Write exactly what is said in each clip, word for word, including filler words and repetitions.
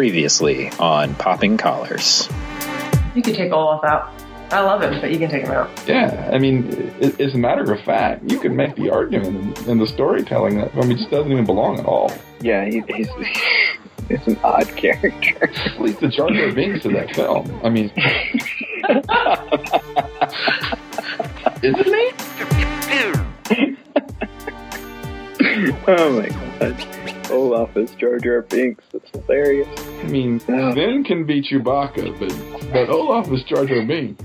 Previously on Popping Collars. You could take Olaf out. I love him, but you can take him out. Yeah, I mean, it, as a matter of fact, you could make the argument in, in the storytelling that, I mean, just doesn't even belong at all. Yeah, he, he's he's an odd character. At least the Jar Jar Binks of that film. I mean, isn't he? Oh my god. Olaf is Jar Jar Binks. That's hilarious. I mean, Finn can be Chewbacca, but, but Olaf is Jar Jar Binks.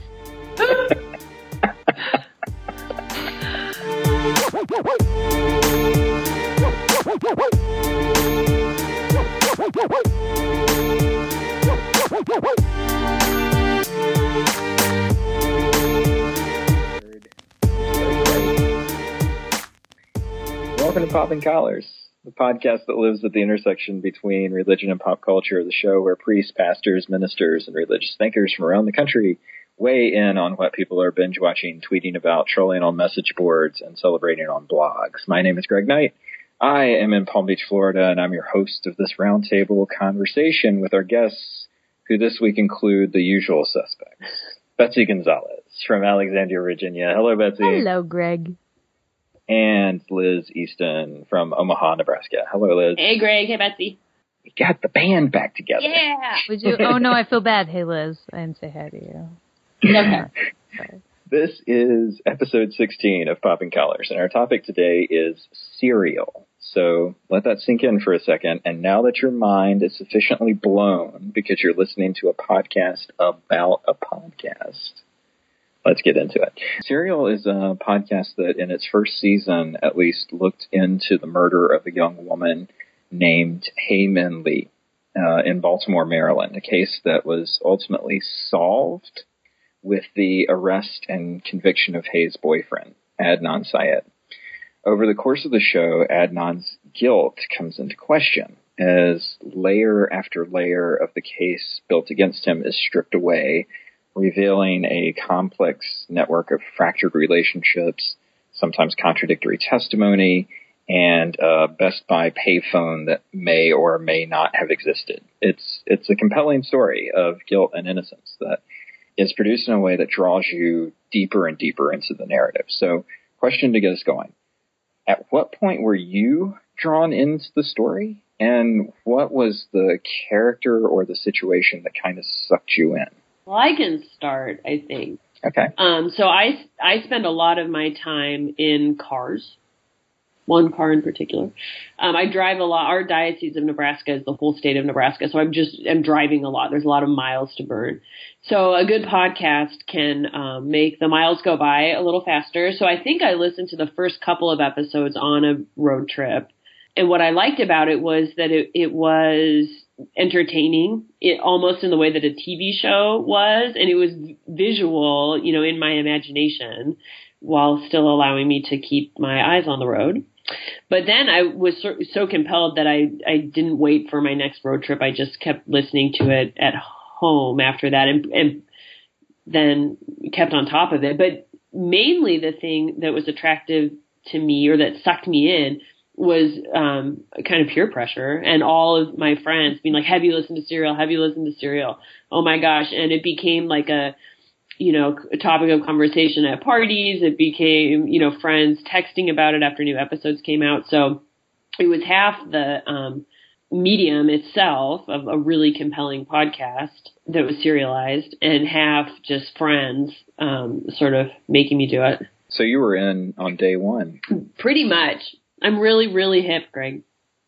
Welcome to Popping Collars, the podcast that lives at the intersection between religion and pop culture, the show where priests, pastors, ministers, and religious thinkers from around the country weigh in on what people are binge-watching, tweeting about, trolling on message boards, and celebrating on blogs. My name is Greg Knight. I am in Palm Beach, Florida, and I'm your host of this roundtable conversation with our guests, who this week include the usual suspects. Betsy Gonzalez from Alexandria, Virginia. Hello, Betsy. Hello, Greg. And Liz Easton from Omaha, Nebraska. Hello, Liz. Hey, Greg. Hey, Betsy. We got the band back together. Yeah. Would you? Oh, no, I feel bad. Hey, Liz. I didn't say hi to you. Okay. Sorry. This is episode sixteen of Popping Collars, and our topic today is cereal. So let that sink in for a second. And now that your mind is sufficiently blown because you're listening to a podcast about a podcast, let's get into it. Serial is a podcast that in its first season at least looked into the murder of a young woman named Hae Min Lee uh, in Baltimore, Maryland, a case that was ultimately solved with the arrest and conviction of Hae's boyfriend, Adnan Syed. Over the course of the show, Adnan's guilt comes into question as layer after layer of the case built against him is stripped away, revealing a complex network of fractured relationships, sometimes contradictory testimony, and a Best Buy payphone that may or may not have existed. It's it's a compelling story of guilt and innocence that is produced in a way that draws you deeper and deeper into the narrative. So, question to get us going. At what point were you drawn into the story? And what was the character or the situation that kind of sucked you in? Well, I can start, I think. Okay. Um, so I, I spend a lot of my time in cars, one car in particular. Um, I drive a lot. Our Diocese of Nebraska is the whole state of Nebraska, so I'm just I'm driving a lot. There's a lot of miles to burn. So a good podcast can um, make the miles go by a little faster. So I think I listened to the first couple of episodes on a road trip. And what I liked about it was that it, it was entertaining, it almost in the way that a T V show was, and it was visual, you know, in my imagination, while still allowing me to keep my eyes on the road. But then I was so, so compelled that I, I didn't wait for my next road trip. I just kept listening to it at home after that, and, and then kept on top of it. But mainly the thing that was attractive to me, or that sucked me in, was um, kind of peer pressure, and all of my friends being like, have you listened to Serial? Have you listened to Serial? Oh my gosh. And it became like a, you know, a topic of conversation at parties. It became, you know, friends texting about it after new episodes came out. So it was half the um, medium itself of a really compelling podcast that was serialized, and half just friends um, sort of making me do it. So you were in on day one. Pretty much. I'm really, really hip, Greg.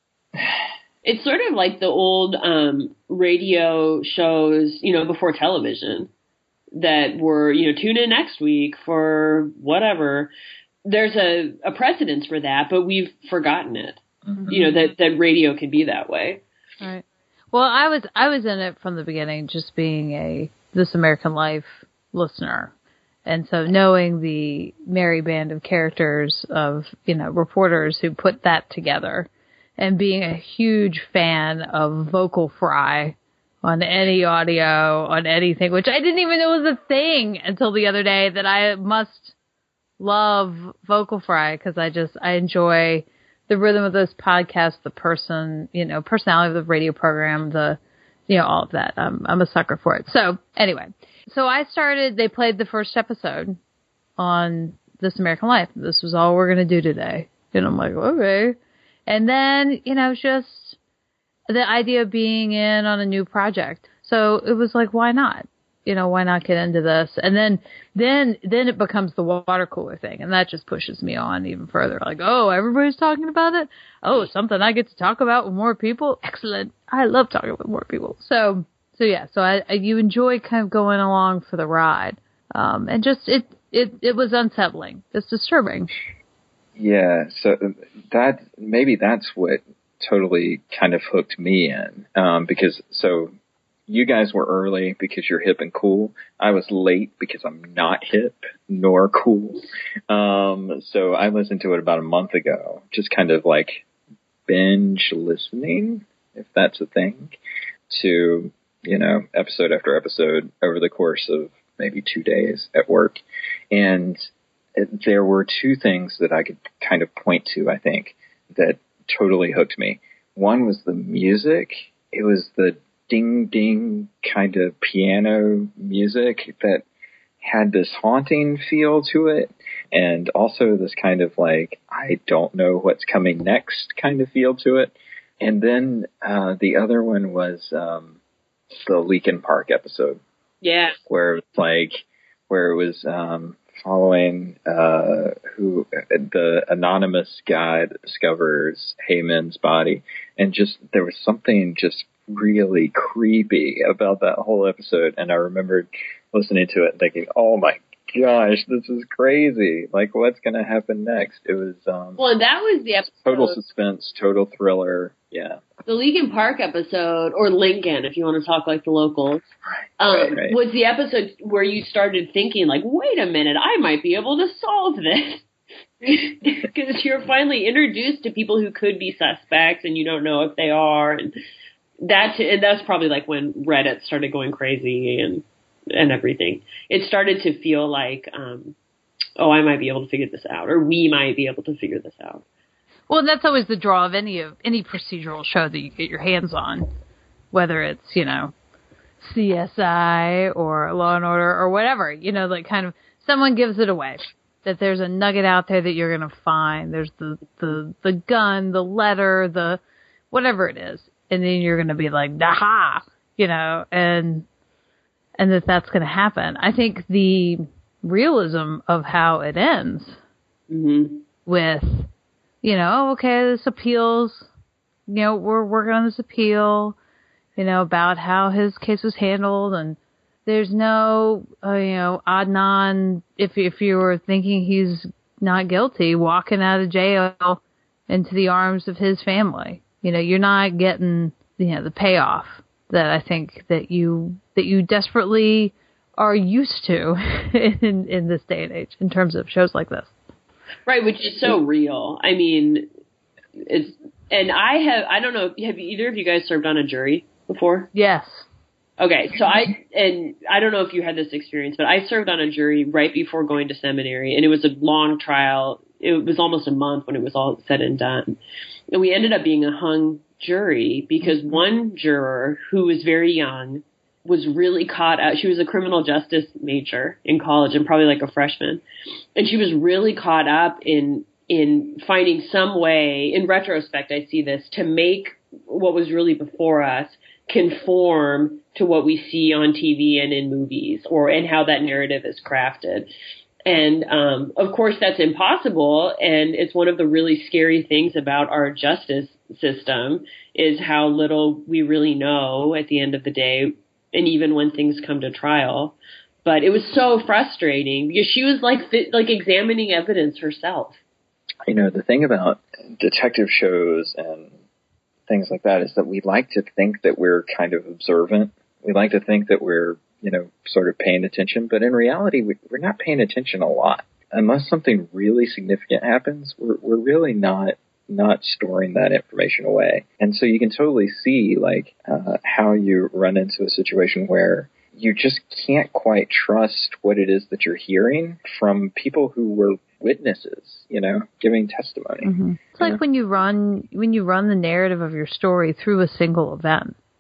It's sort of like the old um, radio shows, you know, before television that were, you know, tune in next week for whatever. There's a, a precedence for that, but we've forgotten it. Mm-hmm. You know, that, that radio can be that way. Right. Well, I was I was in it from the beginning, just being a This American Life listener. And so knowing the merry band of characters of, you know, reporters who put that together, and being a huge fan of Vocal Fry on any audio, on anything, which I didn't even know was a thing until the other day, that I must love Vocal Fry because I just, I enjoy the rhythm of those podcasts, the person, you know, personality of the radio program, the you know, all of that. Um, I'm a sucker for it. So anyway, so I started, they played the first episode on This American Life. This was all we're going to do today. And I'm like, okay. And then, you know, just the idea of being in on a new project. So it was like, why not? You know, why not get into this? And then, then, then it becomes the water cooler thing. And that just pushes me on even further. Like, oh, everybody's talking about it. Oh, something I get to talk about with more people. Excellent. I love talking with more people. So, so yeah, so I, I you enjoy kind of going along for the ride. Um, and just, it, it, it was unsettling. It's disturbing. Yeah. So that, maybe that's what totally kind of hooked me in. Um, because so, you guys were early because you're hip and cool. I was late because I'm not hip nor cool. Um, so I listened to it about a month ago, just kind of like binge listening, if that's a thing, to, you know, episode after episode over the course of maybe two days at work. And it, there were two things that I could kind of point to, I think, that totally hooked me. One was the music. It was the ding ding kind of piano music that had this haunting feel to it, and also this kind of like, I don't know what's coming next kind of feel to it. And then uh, the other one was um, the Linkin Park episode. Yeah. Where it was like, where it was um, following uh, who the anonymous guy that discovers Heyman's body, and just there was something just really creepy about that whole episode. And I remembered listening to it and thinking, oh my gosh, this is crazy. Like, what's going to happen next? It was, um, well, that was the episode. Total suspense, total thriller. Yeah. The Linkin Park episode, or Lincoln, if you want to talk like the locals, um, right, right. was the episode where you started thinking like, wait a minute, I might be able to solve this. Because you're finally introduced to people who could be suspects and you don't know if they are. And That and that's probably like when Reddit started going crazy and and everything. It started to feel like, um, oh, I might be able to figure this out, or we might be able to figure this out. Well, that's always the draw of any of any procedural show that you get your hands on, whether it's, you know, C S I or Law and Order or whatever. You know, like kind of someone gives it away. That there's a nugget out there that you're going to find. There's the, the the gun, the letter, the whatever it is. And then you're going to be like, aha, you know, and and that that's going to happen. I think the realism of how it ends mm-hmm. with, you know, okay, this appeals, you know, we're working on this appeal, you know, about how his case was handled, and there's no, uh, you know, Adnan, if if you were thinking he's not guilty, walking out of jail into the arms of his family. You know, you're not getting, you know, the payoff that I think that you that you desperately are used to in in this day and age in terms of shows like this. Right, which is so real. I mean, it's and I have I don't know, have either of you guys served on a jury before? Yes. Okay, so I and I don't know if you had this experience, but I served on a jury right before going to seminary, and it was a long trial. It was almost a month when it was all said and done. And we ended up being a hung jury because one juror who was very young was really caught out. She was a criminal justice major in college and probably like a freshman. And she was really caught up in in finding some way, in retrospect, I see this, to make what was really before us conform to what we see on T V and in movies, or and how that narrative is crafted. And, um, of course, that's impossible. And it's one of the really scary things about our justice system is how little we really know at the end of the day. And even when things come to trial. But it was so frustrating because she was like, like examining evidence herself. You know, the thing about detective shows and things like that is that we like to think that we're kind of observant. We like to think that we're, you know, sort of paying attention, but in reality, we, we're not paying attention a lot. Unless something really significant happens, we're, we're really not, not storing that information away. And so you can totally see, like, uh, how you run into a situation where you just can't quite trust what it is that you're hearing from people who were witnesses, you know, giving testimony. Mm-hmm. It's like know? when you run, when you run the narrative of your story through a single event.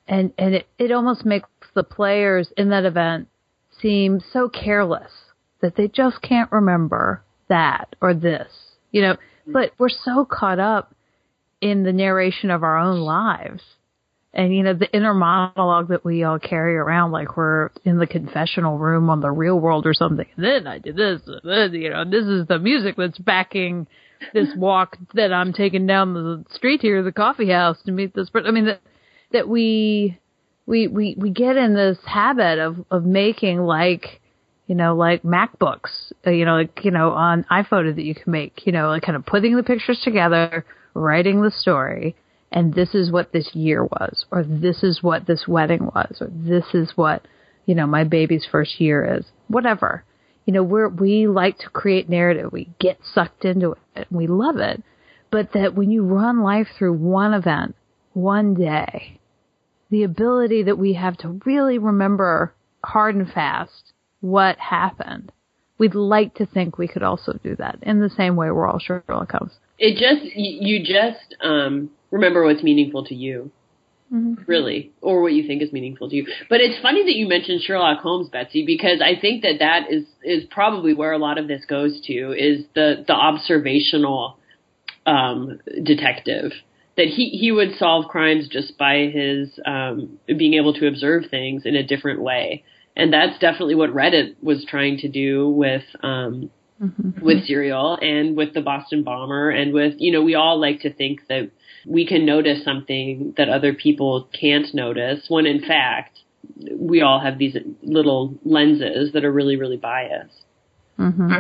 And, and it, it almost makes the players in that event seem so careless that they just can't remember that or this, you know, but we're so caught up in the narration of our own lives. And, you know, the inner monologue that we all carry around like we're in the confessional room on The Real World or something. And then I did this, and then, you know, this is the music that's backing this walk that I'm taking down the street here, the coffee house, to meet this person. I mean, that, that we, we, we, we get in this habit of, of making like, you know, like MacBooks, uh, you know, like, you know, on iPhoto that you can make, you know, like kind of putting the pictures together, writing the story. And this is what this year was, or this is what this wedding was, or this is what, you know, my baby's first year is, whatever. You know, we're, we like to create narrative. We get sucked into it. And we love it. But that when you run life through one event, one day, the ability that we have to really remember hard and fast what happened, we'd like to think we could also do that in the same way we're all Sherlock Holmes. It just, you just, um, remember what's meaningful to you, mm-hmm. really, or what you think is meaningful to you. But it's funny that you mentioned Sherlock Holmes, Betsy, because I think that that is, is probably where a lot of this goes to, is the, the observational um, detective. That he, he would solve crimes just by his um, being able to observe things in a different way. And that's definitely what Reddit was trying to do with um, mm-hmm. with Serial and with the Boston Bomber, and with, you know, we all like to think that we can notice something that other people can't notice, when in fact we all have these little lenses that are really, really biased. Mm-hmm.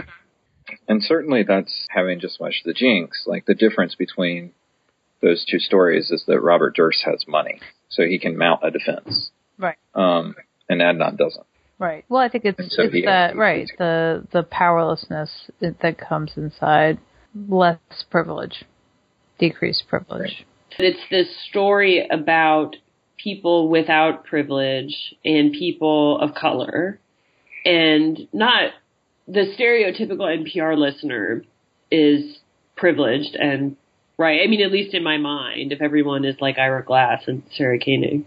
And certainly that's having just watched The Jinx. Like, the difference between those two stories is that Robert Durst has money, so he can mount a defense. Right. Um, and Adnan doesn't. Right. Well, I think it's, so it's that, right, the, the powerlessness that comes inside, less privilege. Decreased privilege. It's this story about people without privilege and people of color, and not the stereotypical N P R listener is privileged and right. I mean, at least in my mind, if everyone is like Ira Glass and Sarah Koenig,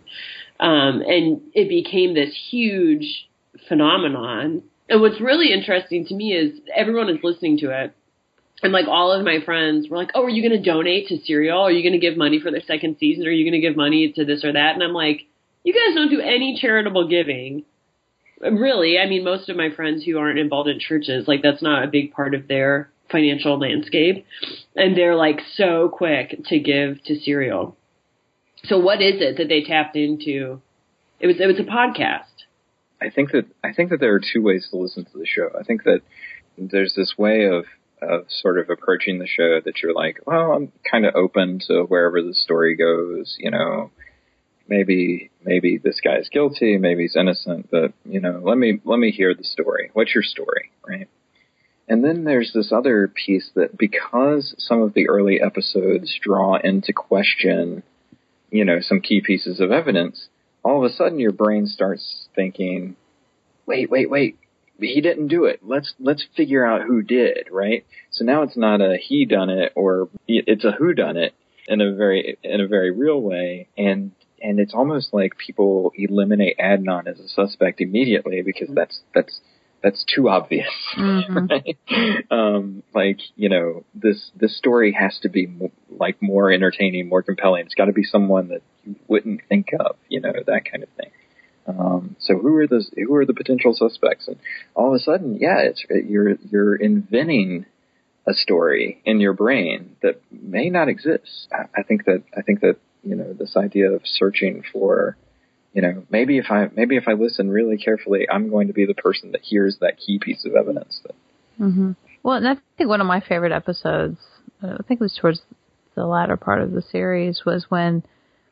um, and it became this huge phenomenon. And what's really interesting to me is everyone is listening to it. And, like, all of my friends were like, oh, are you going to donate to Serial? Are you going to give money for the second season? Are you going to give money to this or that? And I'm like, you guys don't do any charitable giving. Really, I mean, most of my friends who aren't involved in churches, like, that's not a big part of their financial landscape. And they're, like, so quick to give to Serial. So what is it that they tapped into? It was it was a podcast. I think that I think that there are two ways to listen to the show. I think that there's this way of of sort of approaching the show that you're like, well, I'm kind of open to wherever the story goes, you know, maybe, maybe this guy's guilty, maybe he's innocent, but, you know, let me, let me hear the story. What's your story? Right. And then there's this other piece that, because some of the early episodes draw into question, you know, some key pieces of evidence, all of a sudden your brain starts thinking, wait, wait, wait. He didn't do it. Let's let's figure out who did, right? So now it's not a he done it, or it's a who done it in a very in a very real way, and and it's almost like people eliminate Adnan as a suspect immediately because that's that's that's too obvious, mm-hmm. right? Um, like, you know, this this story has to be mo- like more entertaining, more compelling. It's got to be someone that you wouldn't think of, you know, that kind of thing. Um, so who are the who are the potential suspects? And all of a sudden, yeah, it's you're you're inventing a story in your brain that may not exist. I, I think that I think that you know, this idea of searching for, you know, maybe if I maybe if I listen really carefully, I'm going to be the person that hears that key piece of evidence. That, mm-hmm. Well, and I think one of my favorite episodes, I think it was towards the latter part of the series, was when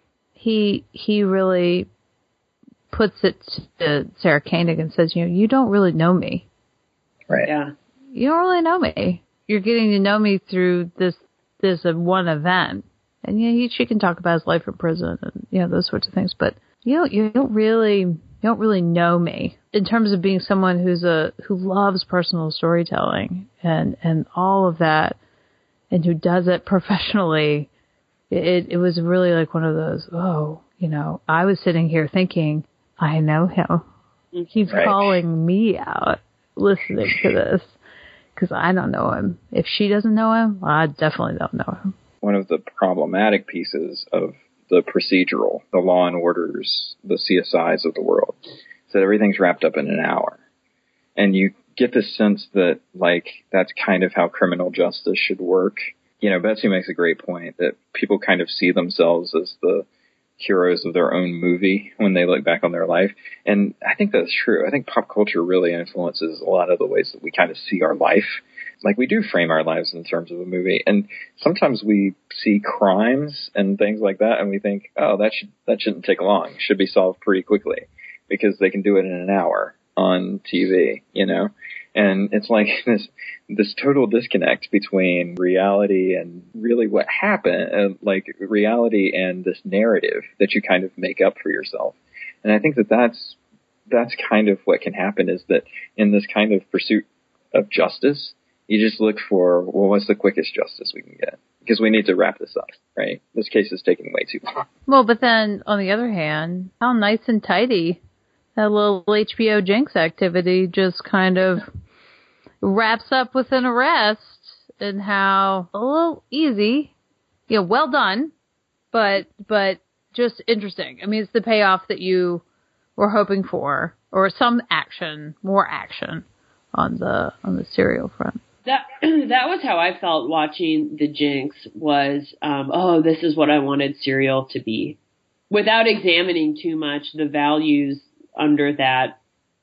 he he really puts it to Sarah Koenig and says, you know, you don't really know me. Right. Yeah. You don't really know me. You're getting to know me through this this uh, one event. And, you know, he, she can talk about his life in prison and, you know, those sorts of things. But you don't, you don't really, you don't really know me in terms of being someone who's a, who loves personal storytelling and, and all of that, and who does it professionally. It, it was really like one of those, oh, you know, I was sitting here thinking, I know him. He's Right. calling me out listening to this because I don't know him. If she doesn't know him, I definitely don't know him. One of the problematic pieces of the procedural, the Law and Orders, the C S Is of the world, is that everything's wrapped up in an hour. And you get the sense that, like, that's kind of how criminal justice should work. You know, Betsy makes a great point that people kind of see themselves as the heroes of their own movie when they look back on their life. And I think that's true. I think pop culture really influences a lot of the ways that we kind of see our life. Like, we do frame our lives in terms of a movie. And sometimes we see crimes and things like that, and we think, oh, that should that shouldn't take long. It should be solved pretty quickly because they can do it in an hour on T V, you know? And it's like this this total disconnect between reality and really what happened, uh, like reality and this narrative that you kind of make up for yourself. And I think that that's, that's kind of what can happen, is that in this kind of pursuit of justice, you just look for, well, what's the quickest justice we can get? Because we need to wrap this up, right? This case is taking way too long. Well, but then on the other hand, how nice and tidy that little H B O Jinx activity just kind of wraps up with an arrest, and how a little easy, you know, well done, but but just interesting. I mean, it's the payoff that you were hoping for, or some action, more action on the on the serial front. That that was how I felt watching The Jinx. Was um, oh, this is what I wanted Serial to be, without examining too much the values under that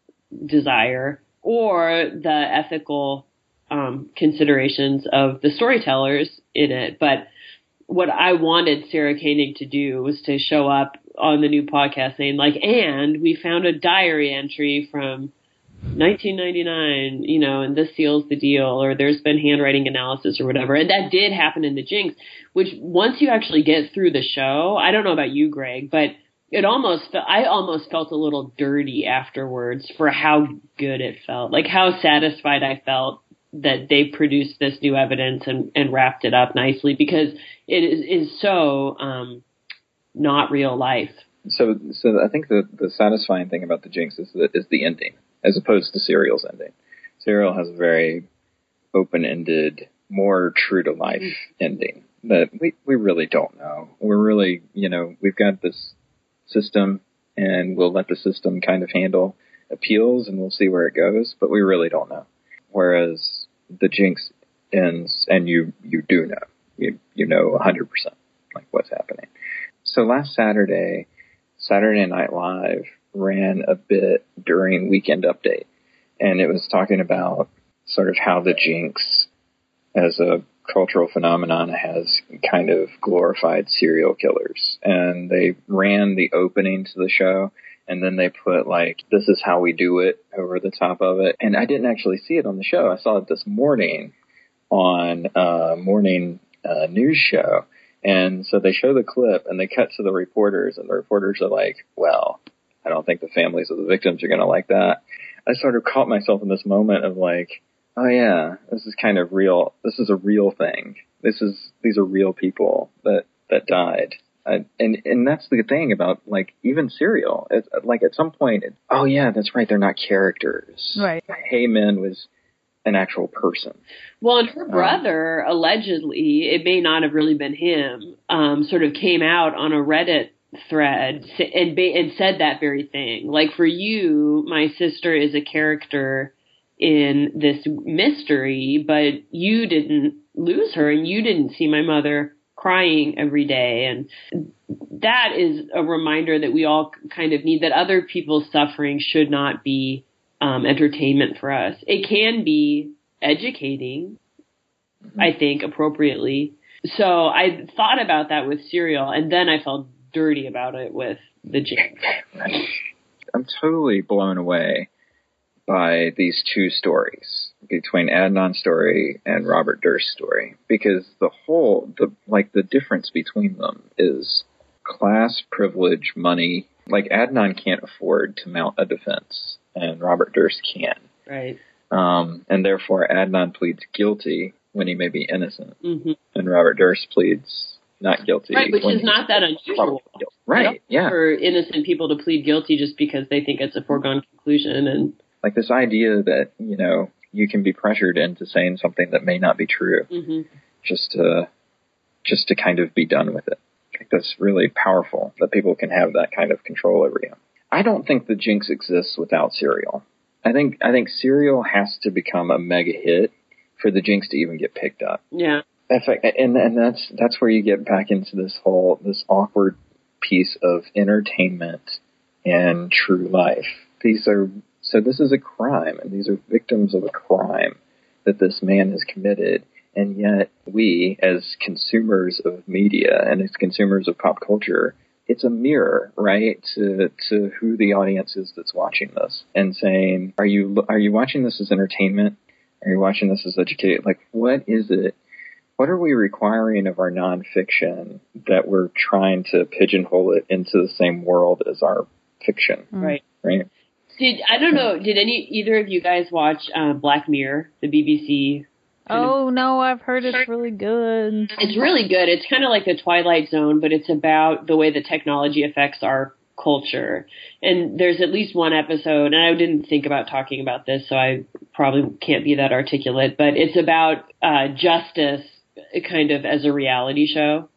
desire or the ethical um, considerations of the storytellers in it. But what I wanted Sarah Koenig to do was to show up on the new podcast saying, like, and we found a diary entry from nineteen ninety-nine, you know, and this seals the deal, or there's been handwriting analysis or whatever. And that did happen in The Jinx, which once you actually get through the show, I don't know about you, Greg, but it almost, I almost felt a little dirty afterwards for how good it felt, like how satisfied I felt that they produced this new evidence and, and wrapped it up nicely, because it is, is so um, not real life. So, so I think the, the satisfying thing about The Jinx is the, is the ending, as opposed to Serial's ending. Serial has a very open-ended, more true-to-life mm-hmm. ending that we, we really don't know. We're really, you know, we've got this system, and we'll let the system kind of handle appeals, and we'll see where it goes, but we really don't know. Whereas The Jinx ends, and you, you do know. You, you know one hundred percent like what's happening. So last Saturday, Saturday Night Live ran a bit during Weekend Update, and it was talking about sort of how the Jinx as a cultural phenomenon has kind of glorified serial killers. And they ran the opening to the show, and then they put, like, this is how we do it over the top of it. And I didn't actually see it on the show. I saw it this morning on a morning uh, news show. And so they show the clip, and they cut to the reporters, and the reporters are like, well, I don't think the families of the victims are going to like that. I sort of caught myself in this moment of like, oh yeah, this is kind of real. This is a real thing. This is, these are real people that, that died. Uh, and, and that's the thing about, like, even Serial. It's like, at some point, it, oh yeah, that's right, they're not characters. Right. Heyman was an actual person. Well, and her brother, um, allegedly, it may not have really been him, um, sort of came out on a Reddit thread and, ba- and said that very thing. Like, for you, my sister is a character in this mystery, but you didn't lose her, and you didn't see my mother crying every day. And that is a reminder that we all kind of need, that other people's suffering should not be um, entertainment for us. It can be educating, mm-hmm. I think, appropriately. So I thought about that with Serial, and then I felt dirty about it with The Jinx. I'm totally blown away by these two stories, between Adnan's story and Robert Durst's story, because the whole, the like the difference between them is class, privilege, money. Like, Adnan can't afford to mount a defense, and Robert Durst can. Right. Um, and therefore Adnan pleads guilty when he may be innocent, mm-hmm. and Robert Durst pleads not guilty. Right, which when is not that unusual. Right, yeah. For innocent people to plead guilty just because they think it's a foregone conclusion. And like this idea that, you know, you can be pressured into saying something that may not be true mm-hmm. just to, just to kind of be done with it. I think that's really powerful that people can have that kind of control over you. I don't think the Jinx exists without Serial. I think I think Serial has to become a mega hit for the Jinx to even get picked up. Yeah. In fact, and and that's that's where you get back into this whole this awkward piece of entertainment and true life. These are so this is a crime, and these are victims of a crime that this man has committed, and yet we, as consumers of media and as consumers of pop culture, it's a mirror, right, to to who the audience is that's watching this, and saying, are you are you watching this as entertainment? Are you watching this as educate? Like, what is it? What are we requiring of our nonfiction that we're trying to pigeonhole it into the same world as our fiction? Right. Right. Did I don't know? Did any either of you guys watch uh, Black Mirror, the B B C? Oh, no, I've heard it's really good. It's really good. It's kind of like the Twilight Zone, but it's about the way that technology affects our culture. And there's at least one episode, and I didn't think about talking about this, so I probably can't be that articulate, but it's about uh, justice kind of as a reality show.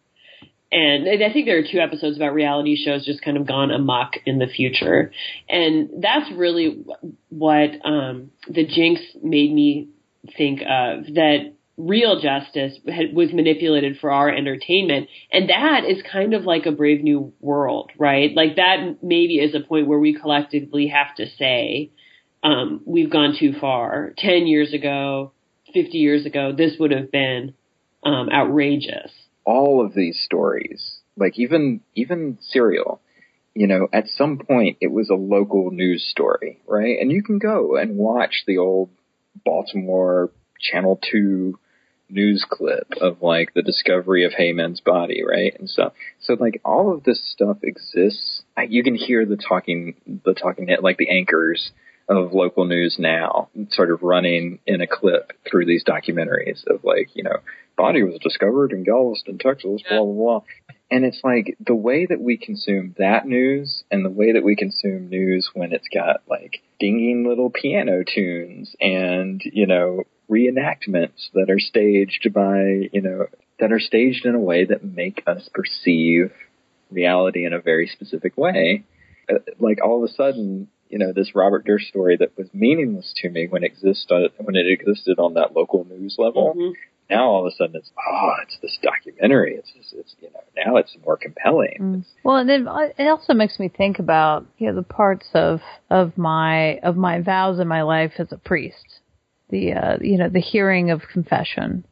And I think there are two episodes about reality shows just kind of gone amok in the future. And that's really what um, the Jinx made me think of, that real justice had, was manipulated for our entertainment. And that is kind of like a Brave New World, right? Like that maybe is a point where we collectively have to say, um, we've gone too far. Ten years ago, fifty years ago, this would have been um, outrageous. All of these stories, like even even Serial, you know, at some point it was a local news story, right? And you can go and watch the old Baltimore Channel two news clip of like the discovery of Heyman's body, right? And so, so like all of this stuff exists. You can hear the talking, the talking head, like the anchors of local news now, sort of running in a clip through these documentaries of like, you know, body was discovered in Galveston, Texas, blah blah blah. And it's like the way that we consume that news and the way that we consume news when it's got like dinging little piano tunes and, you know, reenactments that are staged by, you know, that are staged in a way that make us perceive reality in a very specific way. Uh, like all of a sudden, you know, this Robert Durst story that was meaningless to me when it existed, when it existed on that local news level. Mm-hmm. Now all of a sudden it's, oh, it's this documentary. It's just, it's, you know, now it's more compelling. Mm. Well, and then it also makes me think about, you know, the parts of, of my, of my vows in my life as a priest. The, uh, you know, the hearing of confession.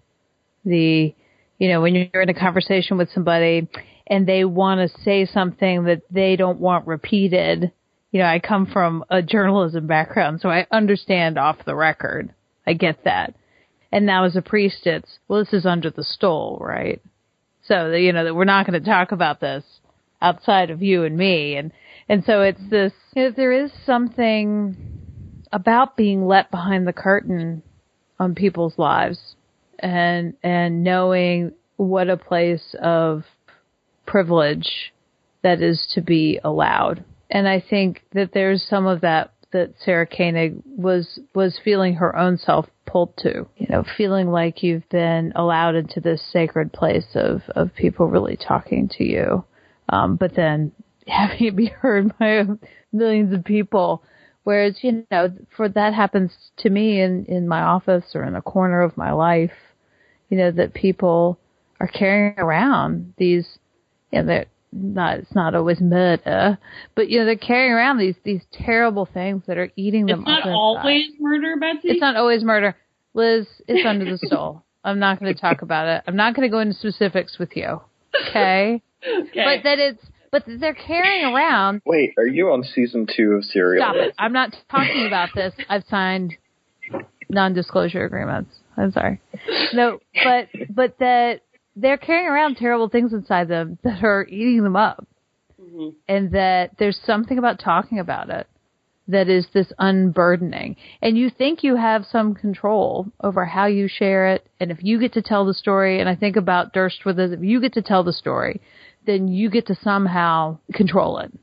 The, you know, when you're in a conversation with somebody and they want to say something that they don't want repeated. You know, I come from a journalism background, so I understand off the record. I get that. And now as a priest, it's, well, this is under the stole, right? So, you know, that we're not going to talk about this outside of you and me. And, and so it's this, you know, there is something about being let behind the curtain on people's lives and, and knowing what a place of privilege that is to be allowed. And I think that there's some of that that Sarah Koenig was was feeling her own self pulled to, you know, feeling like you've been allowed into this sacred place of, of people really talking to you, um, but then having it be heard by millions of people. Whereas, you know, for that happens to me in, in my office or in a corner of my life, you know, that people are carrying around these, you know, they're not, it's not always murder, but, you know, they're carrying around these, these terrible things that are eating them up. It's not always murder, Betsy? It's not always murder. Liz, it's under the stole. I'm not going to talk about it. I'm not going to go into specifics with you. Okay? Okay. But that it's, but they're carrying around. Wait, are you on season two of Serial? Stop it. I'm not talking about this. I've signed non-disclosure agreements. I'm sorry. No, but, but that they're carrying around terrible things inside them that are eating them up. Mm-hmm. And that there's something about talking about it that is this unburdening. And you think you have some control over how you share it. And if you get to tell the story, and I think about Durst with this, if you get to tell the story, then you get to somehow control it.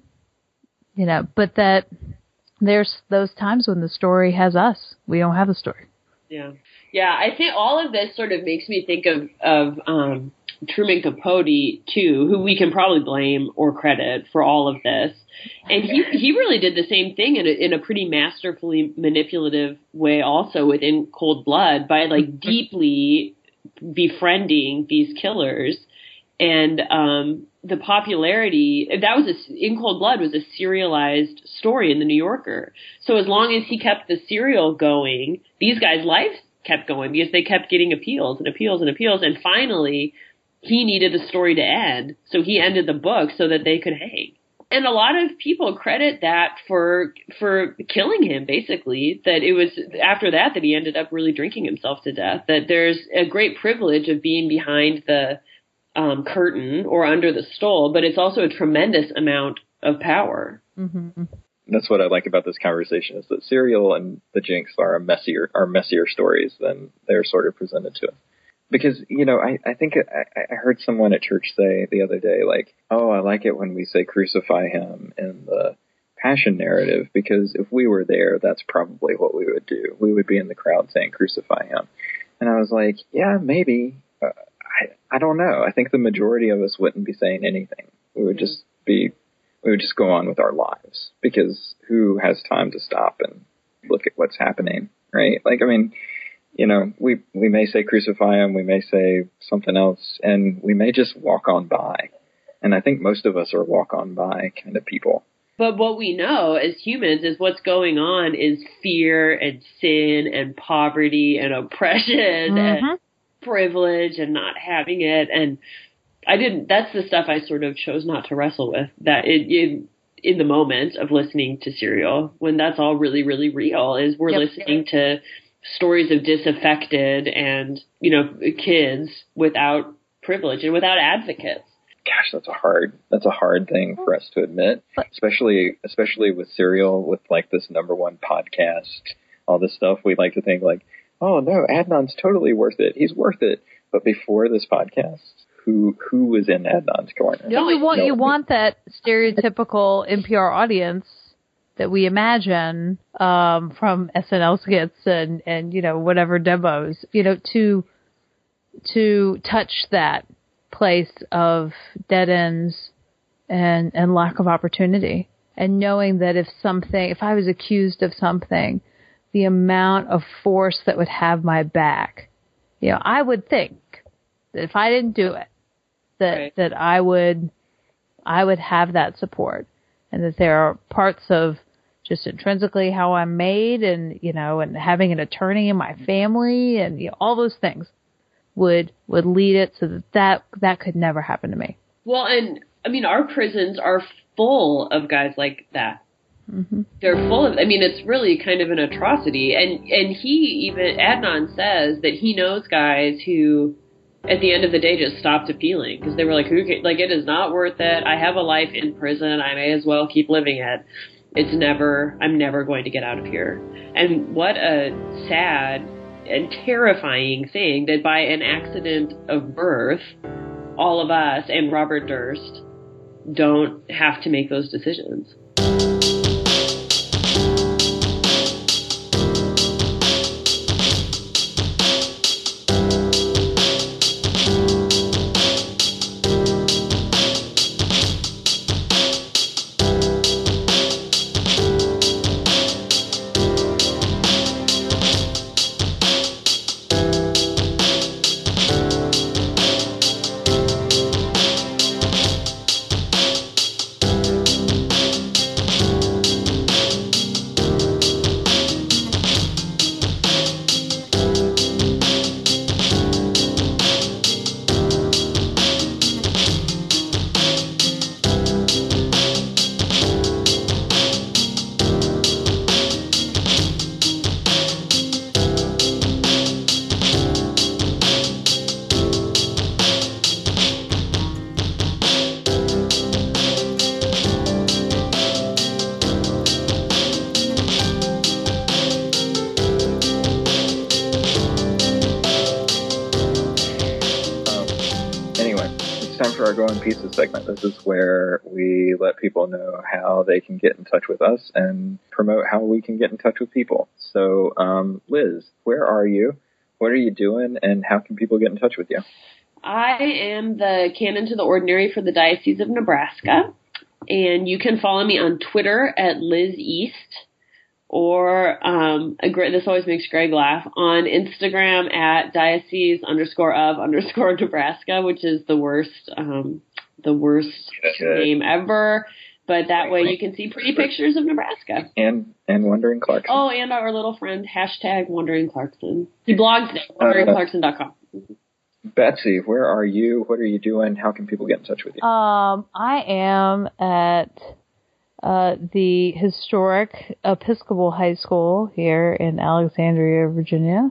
You know, but that there's those times when the story has us. We don't have the story. Yeah. Yeah, I think all of this sort of makes me think of, of um, Truman Capote, too, who we can probably blame or credit for all of this. And he he really did the same thing in a, in a pretty masterfully manipulative way also within Cold Blood by, like, deeply befriending these killers. And um, the popularity, that was a, In Cold Blood was a serialized story in the New Yorker. So as long as he kept the serial going, these guys' lives kept going because they kept getting appeals and appeals and appeals. And finally, he needed the story to end. So he ended the book so that they could hang. And a lot of people credit that for for killing him, basically, that it was after that that he ended up really drinking himself to death, that there's a great privilege of being behind the um, curtain or under the stole, but it's also a tremendous amount of power. Mm-hmm. That's what I like about this conversation is that Serial and the Jinx are a messier are messier stories than they're sort of presented to us. Because, you know, I, I think I, I heard someone at church say the other day, like, oh, I like it when we say crucify him in the Passion narrative, because if we were there, that's probably what we would do. We would be in the crowd saying crucify him. And I was like, yeah, maybe. Uh, I, I don't know. I think the majority of us wouldn't be saying anything. We would just be, we would just go on with our lives, because who has time to stop and look at what's happening, right? Like, I mean, you know, we, we may say crucify him, we may say something else, and we may just walk on by. And I think most of us are walk on by kind of people. But what we know as humans is what's going on is fear and sin and poverty and oppression mm-hmm. and privilege and not having it. And I didn't, that's the stuff I sort of chose not to wrestle with, that it, it in the moment of listening to Serial, when that's all really, really real, is we're yep. listening to stories of disaffected and, you know, kids without privilege and without advocates. Gosh, that's a hard, that's a hard thing for us to admit, especially, especially with Serial, with like this number one podcast, all this stuff. We like to think like, oh no, Adnan's totally worth it. He's worth it. But before this podcast, who, who was in Adnan's corner? No, you want, no. you want that stereotypical N P R audience that we imagine um, from S N L skits and, and, you know, whatever demos, you know, to to touch that place of dead ends and, and lack of opportunity. And knowing that if something, if I was accused of something, the amount of force that would have my back, you know, I would think that if I didn't do it, that, right. that I would, I would have that support. And that there are parts of just intrinsically how I'm made and, you know, and having an attorney in my family and, you know, all those things would, would lead it so that, that that could never happen to me. Well, and I mean, our prisons are full of guys like that. Mm-hmm. They're full of, I mean, it's really kind of an atrocity. And, and he even, Adnan says that he knows guys who, at the end of the day, just stopped appealing because they were like, who can, like, it is not worth it. I have a life in prison. I may as well keep living it. It's never, I'm never going to get out of here. And what a sad and terrifying thing that by an accident of birth, all of us and Robert Durst don't have to make those decisions. our Going Pieces segment. This is where we let people know how they can get in touch with us and promote how we can get in touch with people. So, um, Liz, where are you? What are you doing? And how can people get in touch with you? I am the canon to the ordinary for the Diocese of Nebraska. And you can follow me on Twitter at Liz East. Or, um, a, this always makes Greg laugh, on Instagram at diocese underscore of underscore Nebraska, which is the worst, um, the worst name ever. But that way you can see pretty pictures of Nebraska. And, and Wandering Clarkson. Oh, and our little friend, hashtag Wandering Clarkson. He blogs at wandering clarkson dot com. Betsy, where are you? What are you doing? How can people get in touch with you? Um, I am at Uh, the historic Episcopal High School here in Alexandria, Virginia.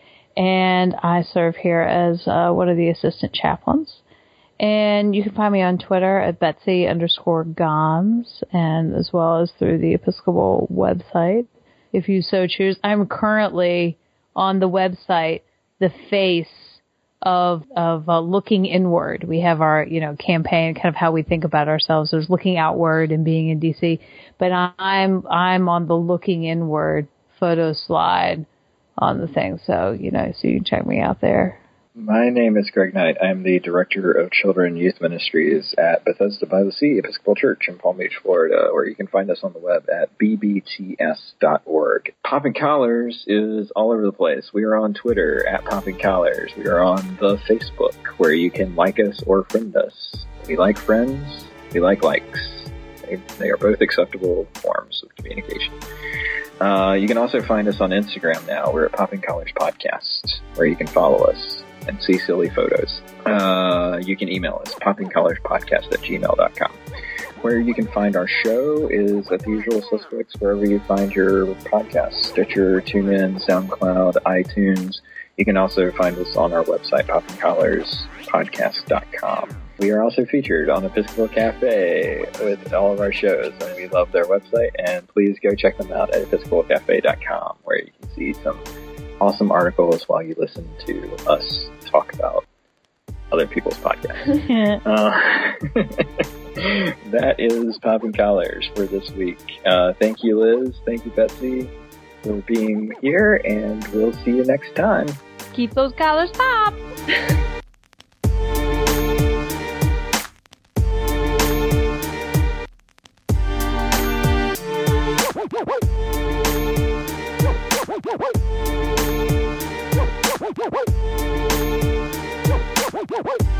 And I serve here as uh, one of the assistant chaplains. And you can find me on Twitter at Betsy underscore Goms, and as well as through the Episcopal website, if you so choose. I'm currently on the website, the face of of uh, looking inward. We have our, you know, campaign, kind of how we think about ourselves as looking outward and being in D C. But I'm I'm on the looking inward photo slide on the thing. So, you know, so you can check me out there. My name is Greg Knight. I'm the Director of Children and Youth Ministries at Bethesda by the Sea Episcopal Church in Palm Beach, Florida, where you can find us on the web at b b t s dot org. Popping Collars is all over the place. We are on Twitter at Popping Collars. We are on the Facebook, where you can like us or friend us. We like friends. We like likes. They, they are both acceptable forms of communication. Uh, you can also find us on Instagram now. We're at Popping Collars Podcast, where you can follow us and see silly photos. Uh, you can email us, poppingcollarspodcast at gmail dot com. Where you can find our show is at the usual suspects, wherever you find your podcasts, Stitcher, TuneIn, SoundCloud, iTunes. You can also find us on our website, popping collars podcast dot com. We are also featured on Episcopal Cafe with all of our shows, and we love their website, and please go check them out at episcopal cafe dot com, where you can see some awesome articles while you listen to us talk about other people's podcasts. uh, that is Popping Collars for this week. Uh, thank you, Liz. Thank you, Betsy, for being here, and we'll see you next time. Keep those collars popped! Woo!